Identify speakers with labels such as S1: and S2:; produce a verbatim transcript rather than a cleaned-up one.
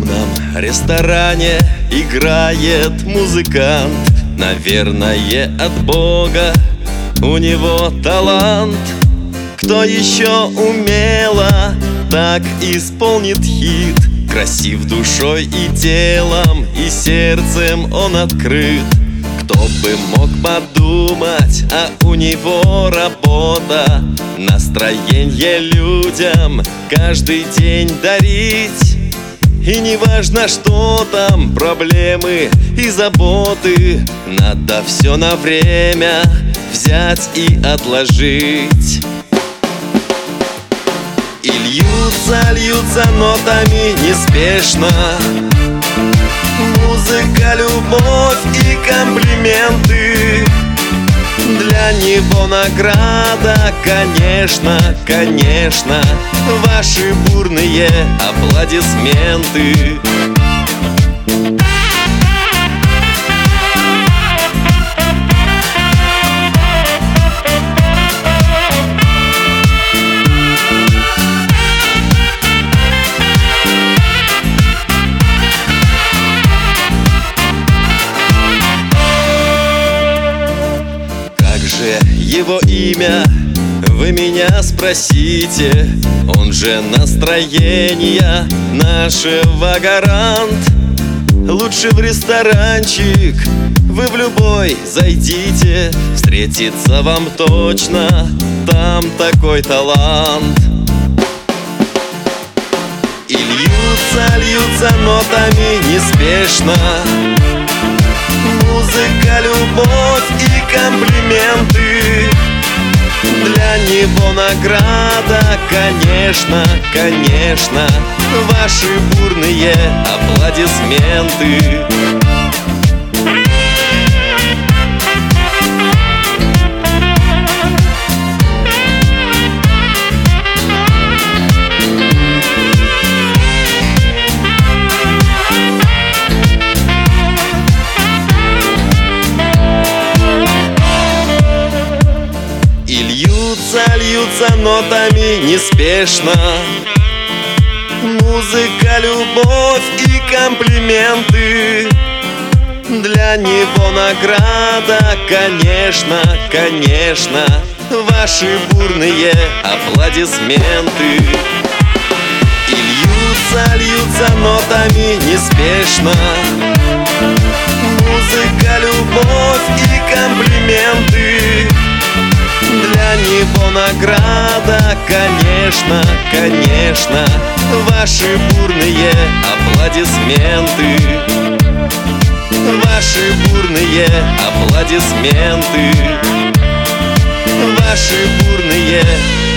S1: шумном ресторане играет музыкант. Наверное, от Бога у него талант. Кто еще умело так исполнит хит? Красив душой и телом, и сердцем он открыт. Кто бы мог подумать, а у него работа настроение людям каждый день дарить. И не важно, что там, проблемы и заботы, надо все на время взять и отложить. И льются, льются нотами неспешно музыка, любовь и комплименты. Для него награда, конечно, конечно, ваши бурные аплодисменты. Его имя вы меня спросите, он же настроения нашего гарант. Лучше в ресторанчик вы в любой зайдите, встретится вам точно там такой талант. И льются, льются нотами неспешно музыка, любовь и комплименты. Для него награда, конечно, конечно, ваши бурные аплодисменты. Льются нотами неспешно музыка, любовь и комплименты. Для него награда, конечно, конечно, ваши бурные аплодисменты. И льются, льются нотами неспешно музыка, любовь и комплименты. Для него награда, конечно, конечно, ваши бурные аплодисменты. Ваши бурные аплодисменты. Ваши бурные